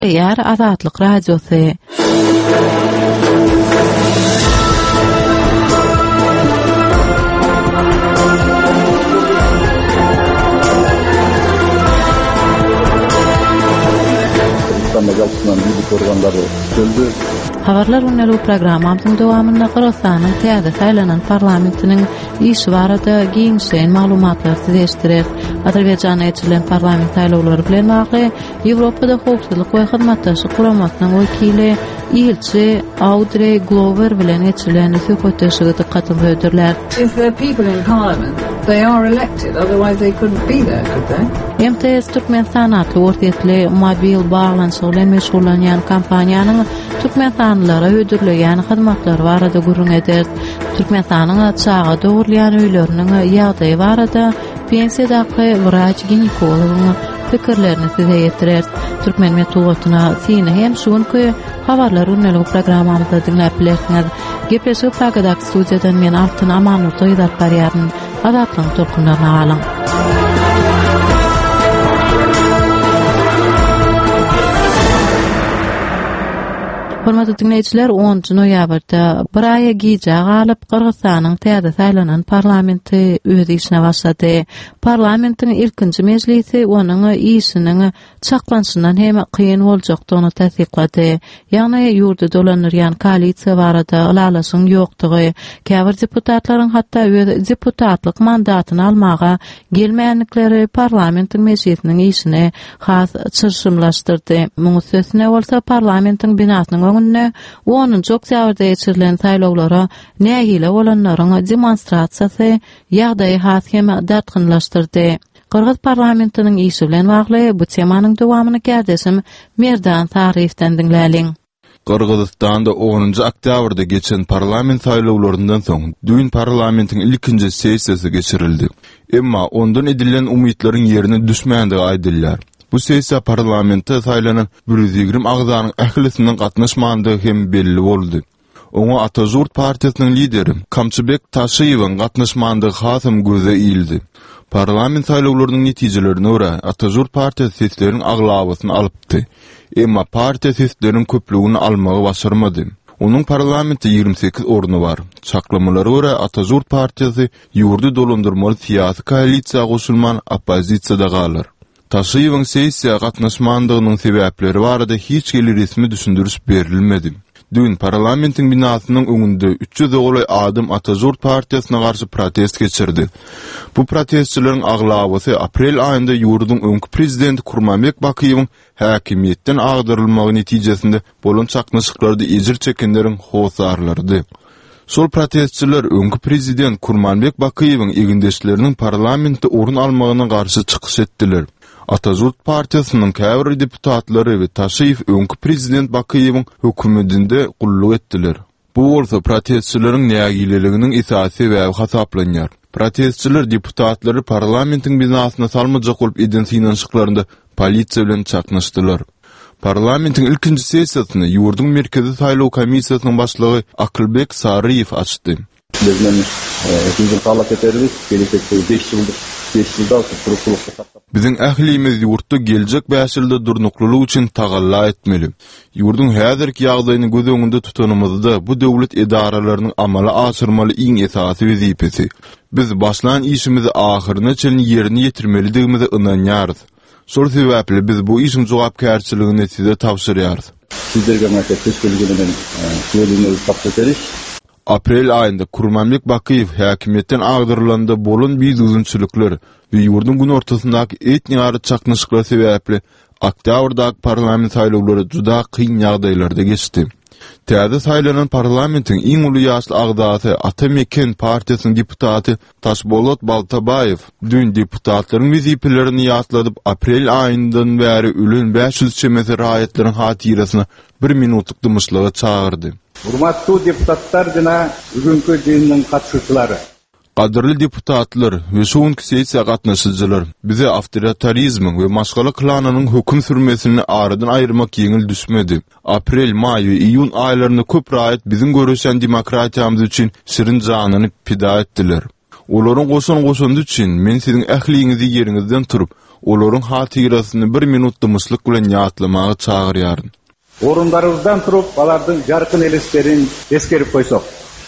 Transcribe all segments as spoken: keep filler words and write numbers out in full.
Ýar Azatlyk Radiosy. Habarlar unnelu programamyzyň dowamynda Qırgızstanyň täze saýlanan parlamentiniň iş barada giňşen maglumatlar sizleşdirer. Azerbaýjanda geçirilen parlament saýlawlary bilen bagly Ýewropada howpsuzlyk we hyzmatdaşlyk guramasynyň wekili Ilçe Audrey Glover bilen geçirilen söhbetleşigide katylýardylar. Is there people in parliament? They are elected, otherwise they couldn't be there, could they? M T S Türkmen sanaty ortasly mobil baglanşygy bilen meşgullanýan kampaniýanyň Türkmen sanlylara ödürleýän hyzmatlary barada gurrun eder. Türkmen sanyň çağa dogurlayan öýleriniň ýagdaýy barada pensiýadaky wrach ginekologyň pikirlerini size ýetirer. Türkmen metoduna sini hem şuňky habarlar unnelu programmamyzda dinläp bilersiňiz. Gepleşip Pragadak studiýadan men Altyn Amanulty ýa-da barýaryn Azatlyň tolkunlaryna alyň. Hormatly dinleýijiler, onunçy noýabrda bir aýa giýje galyp Qırgızstanyň täze saýlanan parlamenti öz işine başlady. Parlamentiň ilkinji mejlisi onuň işiniň çaklanşyndan hem kıyyn boljakdygyny tasdiklady. Ýagny ýurda dolanýan koalisiýa barada alalaşyň ýokdugy, käbir deputatlaryň hatda öz deputatlyk mandatyny almaga gelmeýänlikleri parlamentiň mejlisiniň işini has çyrşymlaşdyrdy. Muňa sösüne bolsa parlamentiň binasynyň öňünde onunçy oktýabrda geçirilen saýlawlara nähile bolanlaryň demonstrasiýasy ýagdaýy has hem dartgynlaşdyrdy. Qırgız parlamentiniň işi bilen bagly bu temanyň dowamyny gärdeşim Merdan Tarifden dinläliň. Qırgızstanda onunçy oktýabrda geçen parlament saýlawlaryndan soň düýün parlamentiň ilkinji sessiýasy geçirildi. Emma ondan edilen umytlaryň ýerine düşmändige aýdylýar. Bu sessiýa parlamentde saýlanan bir yüz ýigirme agzanyň ählisinden gatnaşmandygy hem belli boldy. Oňa Atajurt partiýasynyň lideri Kamçybek Taşyýewiň gatnaşmandygy hasym göze iýildi. Parlament saýlawlarynyň netijelerine görä Atajurt partiýasy sesleriň aglawasyny alypdy. Emma partiýa sesleriň köpligini almagy başarmady. Onun parlamentde ýigirme sekiz orny var. Çaklamalary görä Atajurt partiýasy ýurdu dolandyrmaly siýasy koalisiýa goşulman opozisiýada galar. Taşyýewiň sessiýa gatnaşmandygynyň sebäpleri barada hiç geli resmi düşündürüş berilmedi. Dün parlamentiň binasynyň öňünde üç yüz oglay adam Atajurt partiýasyna garşy protest geçirdi. Bu protestçileriň aglawasy aprel aýynda ýurduň öňkü prezidenti Kurmanbek Bakyýewiň häkimiýetden agdyrylmagy netijesinde bolan çaknaşyklary ejir çekenleriň howsarlarydy. Sol protestçiler öňkü prezident Kurmanbek Bakyýewiň egindeşleriniň parlamentde orun almagyna garşy çykyş etdiler. Atajurt partiýasynyň käbir deputatlary we Taşyýew öňkü prezident Bakyýewiň hökümetinde gulluk etdiler. Bu bolsa protestçileriň nägileliginiň esasy we hasaplanýar. Protestçiler deputatlary parlamentiň binasyna salmajak bolup eden synanşyklarynda polisiýa bilen çaknaşdylar. Parlamentiň ilkinji sessiýasyny ýurduň merkezi saýlaw komissiýasynyň başlygy Akylbek Saryýew açdy. Biziň ählimiz ýurtda geljek beş ýylda durnuklylyk üçin tagalla etmeli. Ýurduň häzirki ýagdaýyny göz öňünde tutanymyzda bu döwlet edaralarynyň amala aşyrmaly iň esasy wezipesi. Biz başlan işimizi ahyryna çyn ýerine ýetirmelidigimizi ynanýarys. Şol sebäpli biz bu işin jogapkärçiligini size tapşyrýarys. Sizlerge mäse teşkilligini söýleýän tapşyrýar. Aprel aýynda Kurmanbek Bakyýew häkimiýetden agdyrylanda bolan bizgüzünçülükler we ýurdun gün ortasyndaky etniýary çaknaşyklar sebäpli oktýabrdaky parlament saýlawlary juda kyn ýagdaýlarda geçdi. Täze saýlanan parlamentiň iň uly ýaşly agdasy Atameken partiýasynyň deputaty Taşbolat Baltabaýew dün deputatlaryň wezipelerini ýatladyp aprel aýyndan bäri ölen beş yüz çemesi raýatlanyň hatirasyna bir minutlyk dymyşlyga çağırdy. Hurmatly deputatlar jana bugünkü jynyň katçylary. Qadirli deputatlar we şoňky sessiýa gatnaşyjylar, bize awtoritarizmiň we maşgala klanynyň höküm sürmesini aradan aýyrmak ýeňil düşmedi. Aprel, may we iýun aýlaryny köp raýat biziň görüşen demokratiýamyz üçin şirin janyny pida etdiler. Olaryň goşan goşandy üçin men siziň ähliňizi ýeriňizden turup olaryň hatirasyny bir minut dymyslyk bilen ýatlamagy çagyrýaryn. Orunlarımızdan turup alardyň jarkyn eleslerin eskerip koýsak.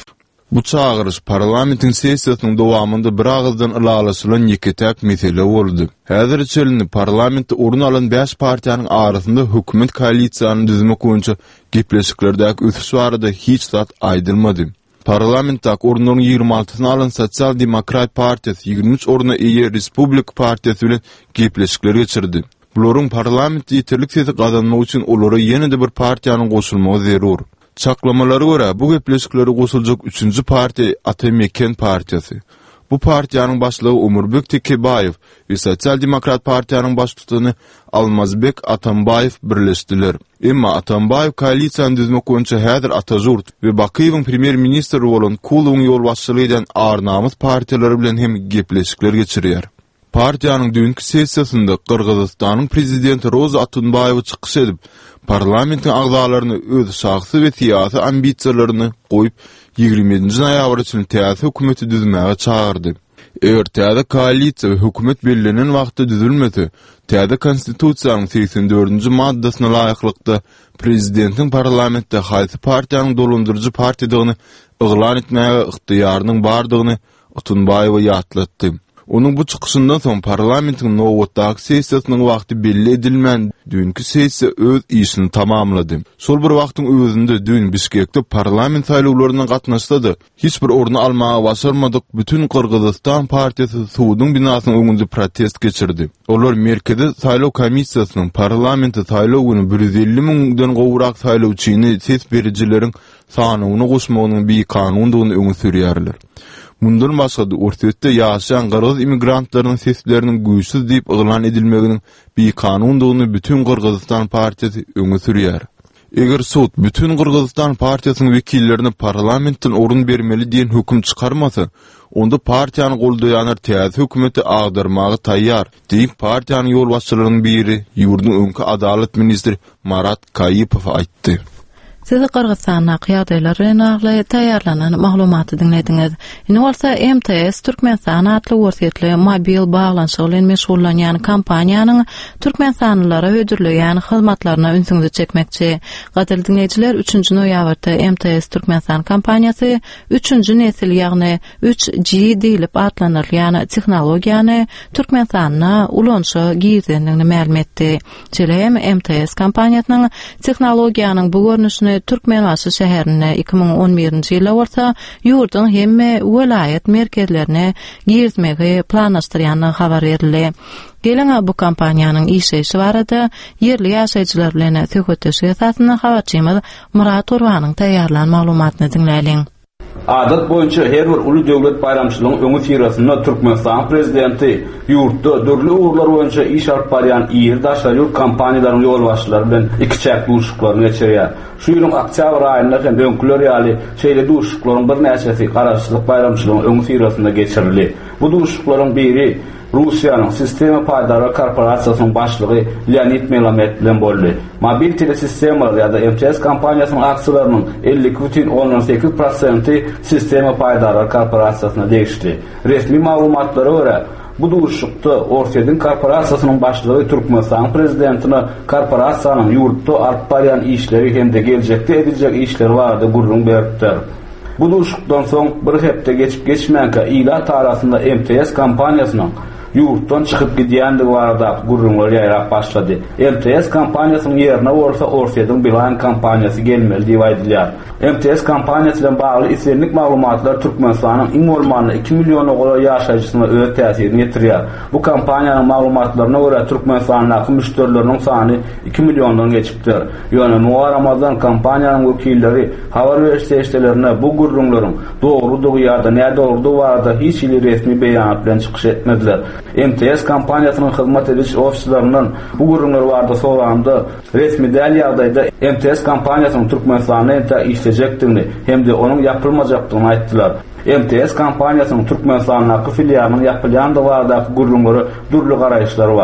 Bu çağırış parlamentin sessiýasynyň dowamında bir agızdan ılalaşylan ýeketäk mesele boldy. Häzir çelini parlamentde orun alan beş partiýanyň arasynda hökümet koalisiýasyny düzmek boýunça gepleşiklerdäki ösüş barada hiç zat aýdylmady. Parlamentdaki orunlaryň ýygrimi altysyny alan Sosial Demokrat Partiýasy ýygrimi üç oruna eýe Respublik Partiýasy bilen gepleşikler geçirdi. Buların parlament ýeterlik sesi kazanmak üçin olara ýene-de bir partiýanyň goşulmagy zerur. Çaklamalara göre bu gepleşikleri goşuljak üçüncü parti Atameken Partiýasy. Bu partiýanyň başlygy Umurbek Tekebaýew we Sosial Demokrat Partiýanyň başlygyny Almazbek Atambaýew birleşdiler. Emma Atambaýew koalisiýany düzmek boýunça häzir Atajurt we Bakyýewiň premier ministri bolan Kulowyň ýolbaşçylygy eden Arnamyz partiýalary bilen hem gepleşikler geçirýär. Partiýanyň dünkü sessiýasynda Kyrgyzstanyň prezidenti Roza Atunbaýew çykyş edip, parlamentin agzalaryny öz şahsy we syýasy ambisiýalaryny goýup ýygrimi-nji noýabr üçin täze hökümeti düzmäge çağırdy. Eger täze koalisiýa we hökümet belirlenen wagtda düzülmese, täze konstitusiýanyň seksen dördünji maddasyna laýyklykda prezidentiň parlamentde haýsy partiýanyň dolandyrjy partiýadygyny eglan etmäge yktyýarynyň bardygyny Atunbaýew ýatlatdy. Onun bu çıkışından son parlamentin nowatdaky sessiýasynyň wagty belli edilmän dünkü sessiýa öz işini tamamlady. Sol bir wagtyň özünde dün Bişkekde parlament saýlawlaryna gatnaşdy. Hiç bir orny almaga başarmadyk. Bütün Kyrgyzstan partiýasy suwdyň binasynyň öňünde protest geçirdi. Olar merkezi saýlaw komissiýasynyň parlamenti saýlaw güni bir yüz elli miňden gowrak saýlawçyny ses berijileriň sanyny goşmagynyň bir kanundygyny öňe sürýärler. Mundan başga ortaýatda ýaşaýan Kyrgyz immigrantlarynyň sesleriniň güýçsiz diýip eglan edilmeginiň bir kanundygyny bütün Kyrgyzstan partiýasy öňe sürýär. Eger sud bütün Kyrgyzstan partiýasynyň wekillerini parlamentden orun bermeli diýen höküm çykarmasa, onda partiýany goldaýanlar täze hökümeti agdarmagy taýýar diýip partiýanyň ýolbaşçylarynyň biri ýurdun öňkü adalet ministri Marat Kaýypow aýtdy. Sizi Kırgızstan ýagdaýlary nagly taýýarlanan maglumaty dinlediňiz. Indi bolsa M T S Türkmenistan atly wursetli mobil baglanşyk bilen meşgullanýan kompaniýanyň türkmenistanlylara ödürleýän hyzmatlaryna ünsüňizi çekmekçi. Gadyr dinleýijiler, üçüncü noýabrda M T S Türkmenistan kompaniýasy üçüncü nesil ýagny üç G diýilip atlanylýan tehnologiýany Türkmenistana ulanşy giýdirdigini ma'lum etdi. Çelem M T S kompaniýasynyň tehnologiýanyň bu görnüşini Türkmenbaşy şäherine iki ming on birinji ýylda bolsa ýurdun hemme welaýat merkezlerine giýdirmegi planlaşdyrýanyny habar berildi. Geleňe bu kompaniýanyň işleýişi barada yerli ýaşaýjylar bilen söhbetleşik esasyna habarçymyz Murat Urwanyň taýýarlan maglumatyny dinläýin. Adat boyunca her bir uly döwlet bayramçylygyň öňü firasynda Türkmenistan prezidenti ýurtda dörli uğurlar boyunca iş alyp barýan ýerdaşlar ýurt kompaniýalarynyň ýolbaşçylary bilen iki çäk duşuklaryny geçirýär. Şu ýylyň oktýabr aýynda hem öňküler ýaly şeýle duşuklaryň bir näçesi garaşsyzlyk bayramçylygyň öňü firasynda geçirildi. Bu duşuklaryň biri Russiýanyň Sistema Paýdary Korporasiýasynyň başlygy Leonid Melamed bilen boldy. Mobil telesistemalar ýa-da M T S kompaniýasynyň aksiýalarynyň elli iki butun onuň sekiz prosenti Sistema Paýdary Korporasiýasyna degişdi. Resmi maglumatlara görä, bu duşukda Orseýdin korporasiýasynyň başlygy Türkmenistan prezidentine korporasiýanyň ýurtda alyp barýan işleri hem de geljekde ediljek işleri barada gurrun beripdir. Bu duşukdan soň bir hepde geçip geçmänkä ýyla tarapynda M T S kompaniýasynyň ýurtdan çykyp gidýändigi barada gurrunlar ýaýrap başlady. M T S kompaniýasynyň ýerine bolsa Orseýdin Bilan kompaniýasy gelmeli diýip aýdylýar. M T S kompaniýasy bilen bagly islenlik maglumatlar Türkmenistanyň iň bolmany iki million ogla ýaşaýjysyna öz täsirini ýetirýär. Bu kompaniýanyň maglumatlaryna görä Türkmenistanyň müşterileriniň sany iki milliondan geçipdir. Ýöne Nuwa Ramazan kompaniýanyň wekilleri habar berýärlerine bu gurrunlaryň dogrudygy ýa-da näde dogrudygy barada hiç ýyly resmi beýanat bilen çykyş etmediler. M T S kompaniýasynyň hyzmat ediş ofislarynyň bu gurrunlar barada soramda resmi däl ýagdaýda M T S kompaniýasynyň Türkmenistanda işlejekdigini hem de onuň ýapylmajakdygyny aýtdylar. M T S kompaniýasynyň Türkmenistanyň filialynyň ýapylýan da barada gurrunlary durly garaýşlary bar.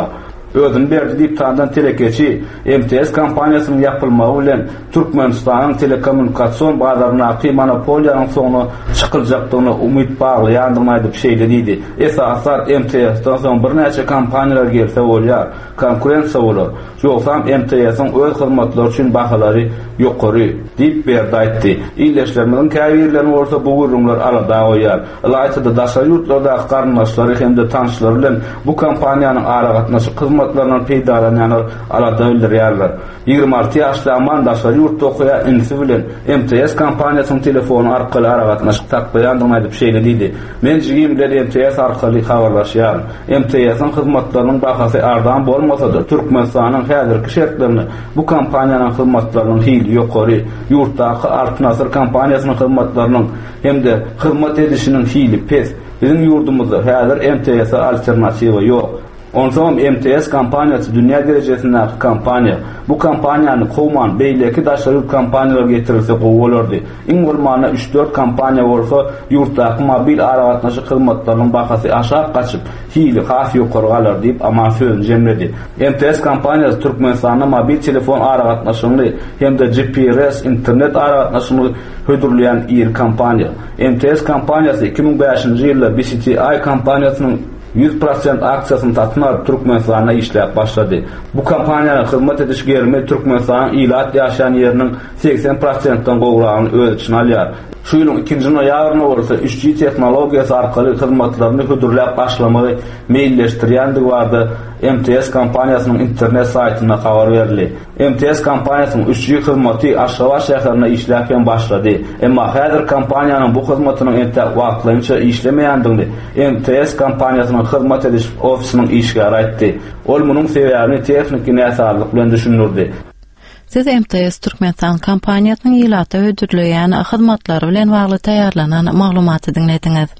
özün berdi diýip tandan telekeçi M T S kampaniýasynyň ýapylmagy bilen Türkmenistanyň telekommunikasiýon bazaryna monopoliýanyň soňuna çykyljakdygyna umyt baglaýandygyny diýip şeýlediydi. Esasar M T S'den soň bir näçe kampaniýalar gelse bolýar, konkurensiýa bolar. Ýoksam M T S'niň öz hyzmatlary üçin bahalary ýokary diýip berdi aýtdy. İlleşlerimiň käbirlerini orta bu gurumlar arada goýar. Aýtdy daşary ýurtlarda garnaşlary hem-de tanşlary bilen bu kampaniýanyň aragatnaşy hyzmatlarynyň peýdalanyny arada bildirýärler. ýygrimi alty ýaşly aman daşary ýurtda okuýan insi bilen M T S kampaniýasynyň telefonu arkaly aragatnaşyk takpaýandygyny aýdyp şeýlediydi. Men jigim bilen M T S arkaly habarlaşýar. M T S'niň hyzmatlarynyň bahasy ardan bolmasa-da Türkmenistanyň häzirki şertlerini bu kampaniýanyň hyzmatlarynyň hili ýokary, ýurtdaky Artnasır kampaniýasynyň hyzmatlarynyň hem-de hyzmat edişiniň hili pes. Bizim ýurdumyzda häzir M T S alternatiwa ýok. Onsoň M T S kampaniýasy dünýä derejesindäki kampaniýa. Bu kampaniýany gowman beýleki daşary kampaniýalar getirilse gowy bolardy. Iň bolmana üç dört kampaniýa bolsa, ýurtdaky mobil aragatnaşyk hyzmatlarynyň bahasy aşağı gaçyp, hili has ýokary galar diýip aman sözüni jemledi. M T S kampaniýasy Türkmenistanyň mobil telefon aragatnaşygyny hem-de G P S internet aragatnaşygyny hödürleýän ýer kampaniýa. M T S kampaniýasy iki ming beşinji ýylda B C T I kampaniýasynyň yüz prosent aksiýasyny satyn alyp Türkmenistana işläp başlady. Bu kampaniýany hyzmat ediş germe Türkmenistanyň ilat ýaşaýan ýeriniň seksen prosentden gowragyny öz içine alýar. Şu ýylyň ikinji noýabryna bolsa üç G tehnologiýasy arkaly hyzmatlaryny hödürläp başlamagy meýilleşdirýändigi bardy. M T S kampaniýasynyň internet saýtyna habar berildi. M T S kampaniýasynyň üç G hyzmaty Aşgabat şäherine işläpden başlady. Emma häzir kampaniýanyň bu hyzmatynyň ente wagtlança işlemeýändigini M T S kampaniýasynyň hyzmat ediş ofisiniň işgär aýtdy. Ol munyň sebäbini tehnik näsarlyk bilen düşünürdi. Siz M T S Türkmenistan kampaniýasynyň ýylata ödürleýän hyzmatlary bilen bagly taýýarlanan maglumaty dinlediňiz.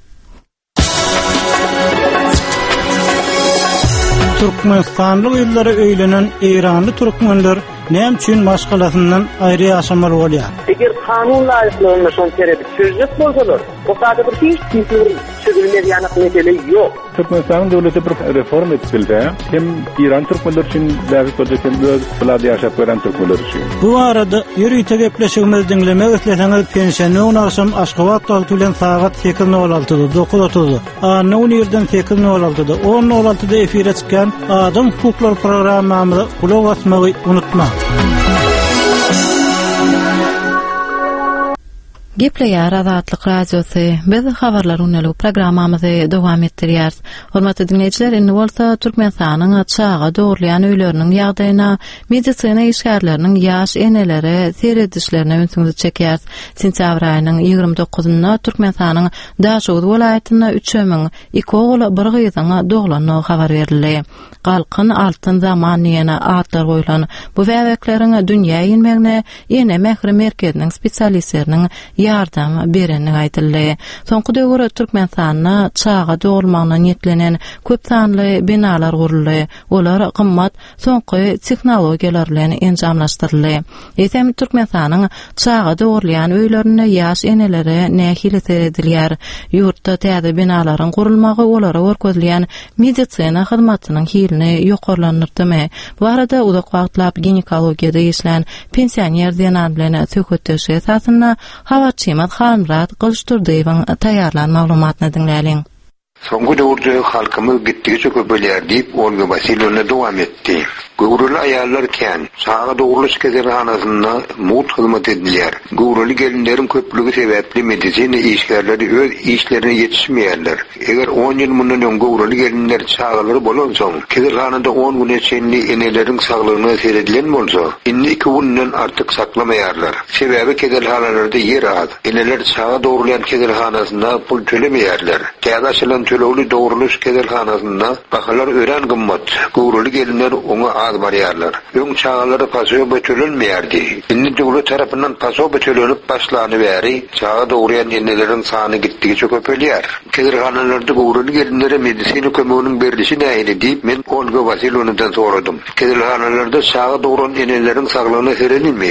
Türkmenistanlyk ýyllary öýlenen Eýranly türkmenler näme üçin başgalasyndan aýry ýaşamaly bolýar? Eger kanun laýyklygyny şol terep çözjek bolsalar, o sada bir hiç kimse çözülmez ýanyk mesele ýok. Türkmenistan döwleti bir reform etdi. Hem İran Türkmenler için läzim bolýar, hem öz bilady ýaşap gören Türkmenler için. Bu arada ýürüýte gepleşigimiz dinlemek isleseňiz pensiýony akşam Aşgabat wagty bilen sagat sekiz nol altyda dokuz otuz. Ana on ýerden sekiz nol altyda on nol altyda efire çykan Adam hukuklar programmamyza kulak asmagy unutma. Gepleýär Azatlyk radiosy. Biz habarlar unaly programmamyzy dowam etdirýär. Hormatly dinleýijiler, indi bolsa Türkmenistanyň çağa dogurlayan öýleriniň ýagdaýyna, medisina işgärleriniň ýaş eneleri seredişlerine öňsüňizi çekýär. Sentýabr aýynyň ýygrimi dokuzynda Türkmenistanyň Daşowut welaýatyna üç ming iki ogul bir gyzyň dogulanyny habar berildi. Galkyn altyn zaman ýene atlar goýulan bu wäwekleriň dünýä ýenmegine ýene Mehri merkeziniň spesialistleriniň ýardam bereni aýdyldy. Soňky döwürde Türkmenistanyna çağa dogulmagyna niýetlenen köp sanly binalar guruldy. Olar gymmat soňky tehnologiýalar bilen enjamlaşdyryldy. Etem Türkmenistanyň çağa dogurlayan öýlerine ýaş eneleri nähili seredilýär. Ýurtda täze binalaryň gurulmagy olara görkezilýän medisina hyzmatynyň hilini ýokarlanyrdymy? Bu arada uzak wagtlap ginekologiýada işlän pensioner Zenan bilen söhbetdeşi esasyna Hawaçymat Halmrat Gylşturdyýewiň taýýarlan maglumatyny dinläliň. Soňky döwürde halkymyz gitdikçe köpelýär diýip Olga Vasilyevna dowam etdi. Gowurly aýallar kän, çağa dogurlyş kezelhanasyna mut hyzmat edilýär. Gowurly gelinleriň köplügi sebäpli medisina işgärleri öz işlerine ýetişmeýärler. Eger on ýyl mundan öň gowurly gelinler çağalary bolansoň, kezelhanada on gün içinde eneleriň saglygyna seredilen bolsa, indi iki günden artyk saklamaýarlar. Sebäbi kezelhanalarda ýer az. Eneler çağa dogurlayan kezelhanasyna pul tölemeýärler. Täze tölegli dogurlyş kezelhanasyna bahalar ören gymmat. Gowurly gelinler oňa az barýarlar. Öň çağalary pasoýa bötülenmeýärdi. Indi döwlet tarapyndan pasoýa bötülenip başlany bäri, çağa dogurlayan eneleriň sany gitdikçe köpelýär. Kezelhanalarda gowurly gelinlere medisina kömeginiň berilişi nähili diýip men Olga Vasilyevnadan soradym. Kezelhanalarda çağa doguran eneleriň saglygyna seredilmeýär.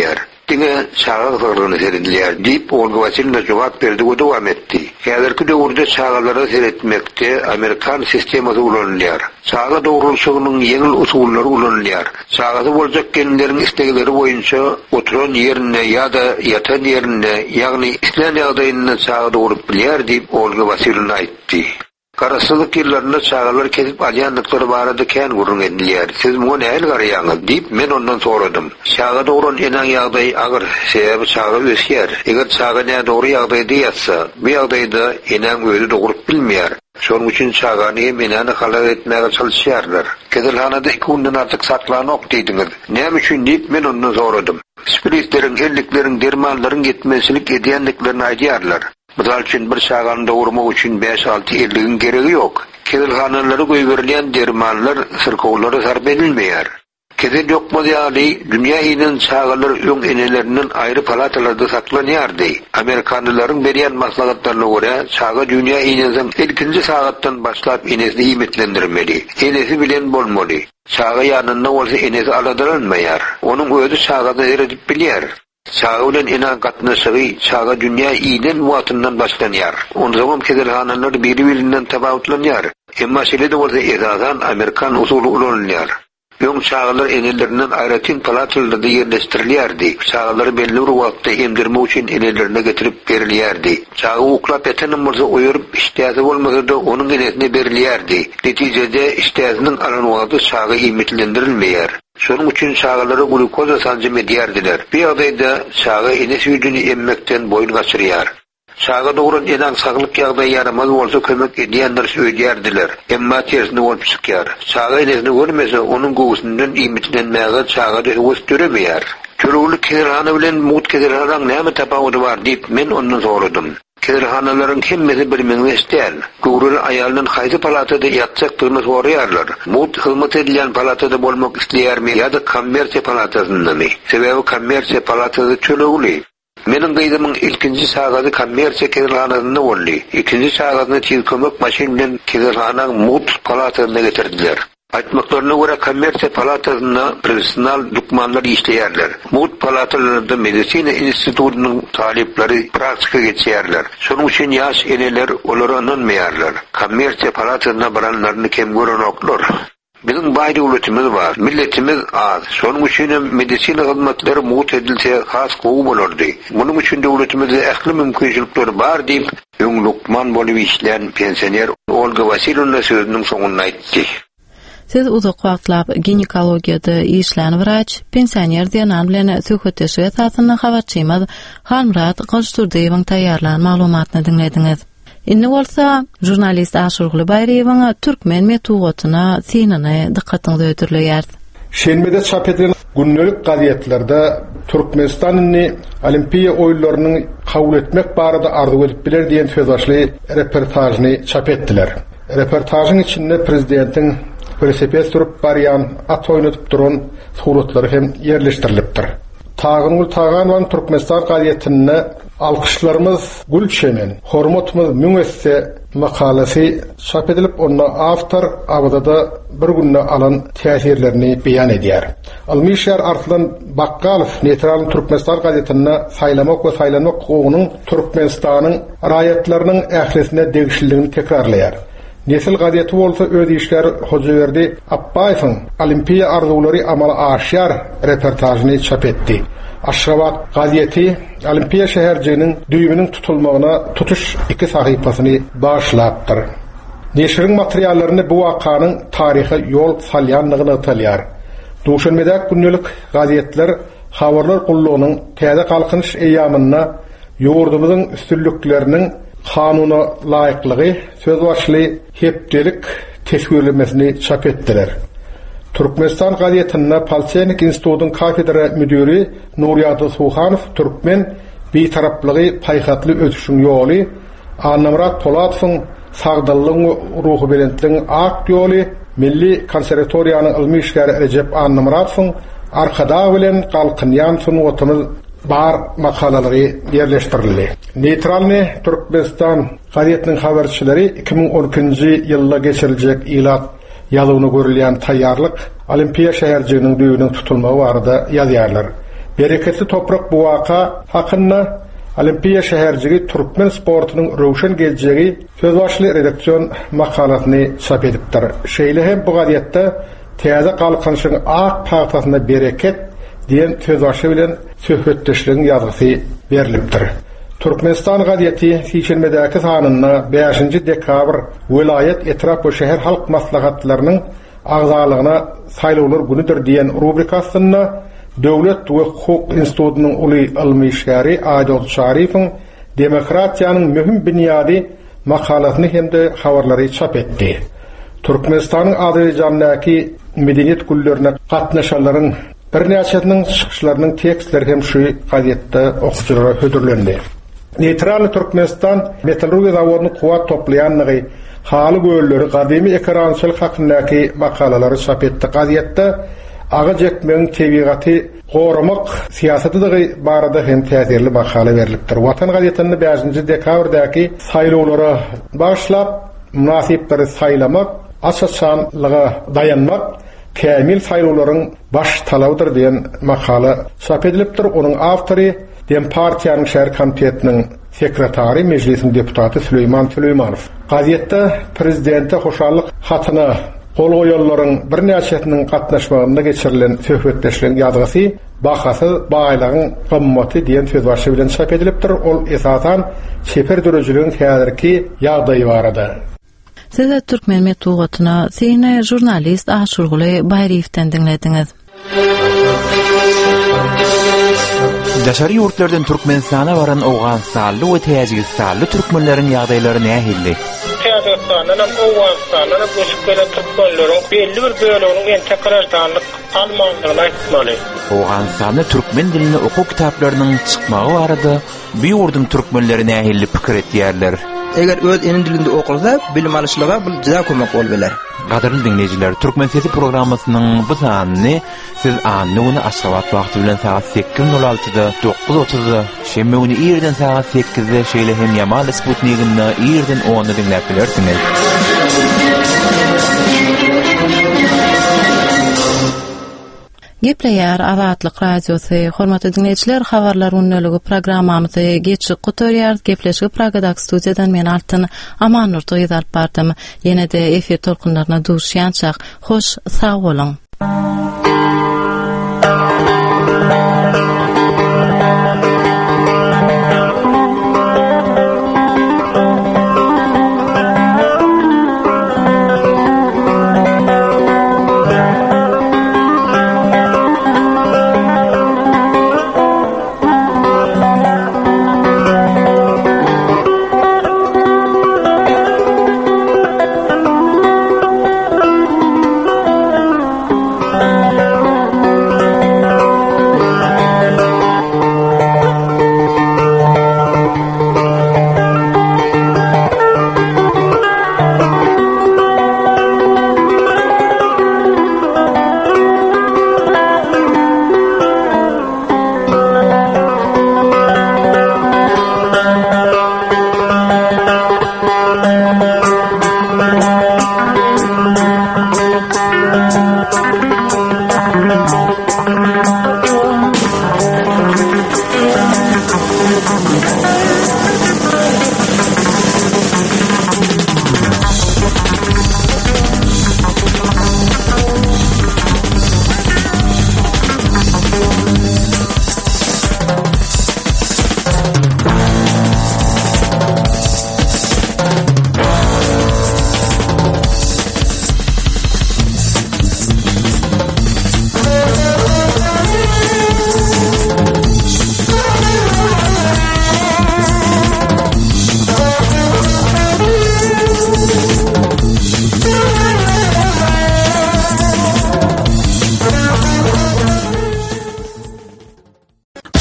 ettiğine çağa kısırlığını seyrettiler deyip Olga Vasilyevna cevap verdi ve devam etti. Häzirki döwürde çağalara seyretmekte Amerikan sisteması ulanılýar. Çağa doğruluşynyň ýeňil usullary ulanılýar. Çağada boljak gelinleriň istekleri boýunça oturan ýerine ýa-da ýatan ýerine, ýagny islen ýagdaýyna çağa doğrup bilýär diýip Olga Vasilyevna aýtdy. Karasylyk ýyllarynda çağalar kesip alýanlyklary barada kän gurrun edilýär. Siz muňa näme garaýaňyz diýip men ondan soradym. Çağa dogran enan ýagdaý agyr, sebäbi çağa ösýär. Eger çağa näme dogry ýagdaýda ýatsa, bu ýagdaýda enan öýdi dogrup bilmeýär. Şonuň üçin çağany hem enany halal etmäge çalışýarlar. Kedelhanada iki günden artyk saklanok diýdiňiz. Näme üçin diýip men ondan soradym. Spiritleriň, hellikleriň, dermanlaryň yetmezlik edýänliklerini aýdýarlar. Misal üçin bir çağany dogurmak üçin beş altı elligiň geregi ýok. Kedelhanalary goýberilýän dermanlar sirkowlary sarp edilmeýär. Kedel ýokmady ýaly dünýä ýynyň çağalar öň eneleriniň aýry palatalarda saklanýardy. Amerikanlylaryň berýän maslahatlaryna görä, çağa dünýä ýynyň ilkinji sagatdan başlap enesini iýmitlendirmeli. Enesi bilen bolmaly. Çağa ýanynda bolsa enesi aladyrylmaýar. Onuň özü çağada eredip bilýär. Çağa bilen enan gatnaşygy çağa dünýä ýynyň wagtyndan başlanýar. Ondan kedelhanalar biri-birinden tabawutlanýar. Emma şeýle de bolsa esasan Amerikan usuly ulanýar. Öň çağalar eneleriniň aýratyn palatlarynda ýerleşdirilýärdi. Çağalar belli bir wagtda emdirmek üçin enelerine getirip berilýärdi. Çağı uklap eten bolsa oýurup iştäzi bolmasada onuň enesine berilýärdi. Netijede iştäziniň alan wagty çağı iýmitlendirilmeýär. Şonuň üçin çağalara glukoza sancym edýärdiler. Bu ýagdaýda çağı enes ýüzüni emmekden boýun gaçyrýar. Çağa dogran enan saglyk ýagdaýy yaramaz bolsa kömek edýänler söýdýärdiler. Emma tersine bolup çykýar. Çağa enesini görmese onuň göwsünden iýmitlenmäge çağa döwüs töremeýär. Körülik kedelhana bilen mut kedelhanaň näme tapawuty bar diýip men ondan soradym. Kedelhanalaryň hemmesi bir-birine istel. Gowrul aýalynyň haýsy palatada ýatjakdygyny soraýarlar. Mut hyzmat edilýän palatada bolmak isleýärmi ýa-da kommersiýa palatadyndanmy? Sebäbi kommersiýa palatada çölegli. Menin gaýdymyň ilkinji sagady kommersiýa kedelhanasynda boldy. Ikinji sagadyny tiz kömek maşin bilen kedelhanaň mut palatasyna getirdiler. Aýtmaklaryna görä kommersiýa palatasyna professional dukmanlar işleýärler. Mut palatalarynda medisina institutynyň talipleri praksika geçýärler. Şonuň üçin ýaş eneler olary ananmaýarlar. Kommersiýa palatasyna baranlaryny kem görenoklar. Bizim baý döwletimiz bar, milletimiz az. Şonuň üçin medisina hyzmatlary mut edilse has gowy bolardy. Munyň üçin döwletimizde ähli mümkinçilikleri bar diýip öň lukman bolup işleýän pensioner Olga Vasilyevna sözüniň soňuna aýtdy. Siz uzak wagtlap ginekologiyada işlän wraç, pensioner diýen bilen söhbetleşip ýatyny habarçymyz Halmurat Gylşturdyýewiň taýýarlanan maglumatyny dinlediňiz. Indi bolsa jurnalist Aşurgul Bayraýewiň türkmen metugatyna synany dikkatiňizi öýdürleýär. Şenbede çap edilen günlük gazetlerde Türkmenistan'yny Olimpiya oýunlaryny kabul etmek barada arzu edip biler diýen söýbaşly reportajyny çap etdiler. Reportajyň içinde prezidentiň velosiped sürüp barýan at oýnatyp duran suratlary hem ýerleşdirilipdir. Tağın Tağan van Türkmenistan gazetine alkışlarımız Gülçemen, hormatımız müngesse makalesi çap edilip onda aftar avdada bir günde alan tesirlerini beyan edýär. Almışar Arslan Bakkalov Netral Türkmenistan gazetine saylamak ve saylanmak hukukunun Türkmenistan'ın raýatlarynyň ählisine degişliligini tekrarlaýar. Nesil gazeti bolsa öz işler Hocaverdi Abbaýewiň Olimpiya arzulary amala aşýar reportajyny çap etdi. Aşgabat gazeti Olimpiya şäherjiginiň düýbüniň tutulmagyna tutuş iki sahypasyny başlapdyr. Neşriň materiallaryny bu wakanyň taryhy ýol salýanlygyny atalýar. Duşanmeda günlük gazetler habarlar gullugynyň täze kalkynış eýamyna ýurdumyzyň üstünlükleriniň kanuna layıklığı söz başlı hepdelik tesvirlemesini çap ettiler. Türkmenistan gazetinde Palçenik İnstitutun kafedra müdürü Nuriyat Suhanov Türkmen bir taraplığı payxatlı ötüşün yolu Annamrat Polatfın sağdallığın ruhu belentliğin ak yolu Milli Konservatoriyanın ilmi işleri Recep Annamratfın arkada bilen kalkınyan sunuatımız bar makalaları yerleştirildi. Neutralne Türkmenistan gazetinin haberçileri iki bin on ikinji ýylda geçiriljek ilat ýalygyny görülýän taýýarlyk Olimpiya şäherjiginiň düýbüniň tutulmagy barada ýazýarlar. Bereketli toprak buwaka hakynda Olimpiya şäherjigi türkmen sportunyň rowşan geljegi sözbaşly redaksiyon makalatyny çap edipdir. Şeýle hem bu gazetde täze galkanyşyň ak paýtasyna bereket diýen sözbaşy bilen söhbetdeşligiň ýazgysy berilipdir. Türkmenistan gazeti Şişelmedäki sanyna beşinji dekabr vilayet etrap we şäher halk maslahatlarynyň agzalygyna saýlawlar günüdür diýen rubrikasyna Döwlet we Hukuk Institutynyň uly ilmi işgäri Adil Şarifiň demokratiýanyň möhüm bunyady makalatyny hemde habarlary çap etdi. Türkmenistanyň Azerbaýjandaky medeniýet güllerine gatnaşanlaryň bir näçetiniň çykyşlarynyň tekstleri hem şu gazetde okuwçylara hödürlendi. Neytral Türkmenistan metalurgiya zawodyny kuwat toplaýanlygy haly göýleri gadymy ekrançylyk hakyndaky makalary çap etdi. Gazetde agy jekmeň tebigaty goramak siýasatydygy barada hem täsirli makala berilipdir. Watan gazetinde beşinji dekabrdaky saýlawlara başlap münasipleri saýlamak, asasanlyga dayanmak kämil saýlawlaryň baş talawdyr diýen makala çap edilipdir. Onuň awtory Dem partiýanyň şäher komitetiniň sekretary, mejlisiň deputaty Süleyman Süleymanov. Gazetde prezidente hoşallyk hatyna kol goýanlaryň bir näçetiniň gatnaşmagynda geçirilen söhbetdeşligiň ýazgysy bahasy baýlagyň gymmaty diýen sözbaşy bilen çap edilipdir. Ol esasan şeper dörejiliginiň häzirki ýagdaýy barada. Siz Türkmen Metugatyna seni jurnalist Aşurguly Baýriýewden dinlediňiz. Daşary ýurtlardan Türkmenistana baran Awganstanly we Täjikistanyň türkmenleriň ýagdaýlary nähilli? Täjikistanyň Awganstanyň göçüpgelen türkmenleriň belli bir böleginiň ente karardanlyk almanlygyny aýtmaly. Awganstanyň türkmen dilini okuw kitaplarynyň çykmagy barada bu ýurdun türkmenleri nähilli pikir etýärler. Eger öz enen dilinde okulsa bilim alışlyga bu juda kömek bol beler. Gaderli dinleyijiler, Türkmen Sesi programmasynyň bu sanyny siz anny uny Aşgabat wagty bilen saat sekiz nol altyda dokuz otuzda, şemme uny ýerden saat sekizde şeýle hem Yamal Sputnik'inde ýerden onda dinläp bilersiňiz. Gepleýär Azatlyk radiosy, hormatly dinleyijiler, habarlar unnölügi programmamyzy geçik gutarýar. Gepleşigi Pragadak studiýadan men Altyn Amanur toýuz alyp bardym. Ýene-de efir tolkunlaryna duşýançak. Hoş, sag bolun.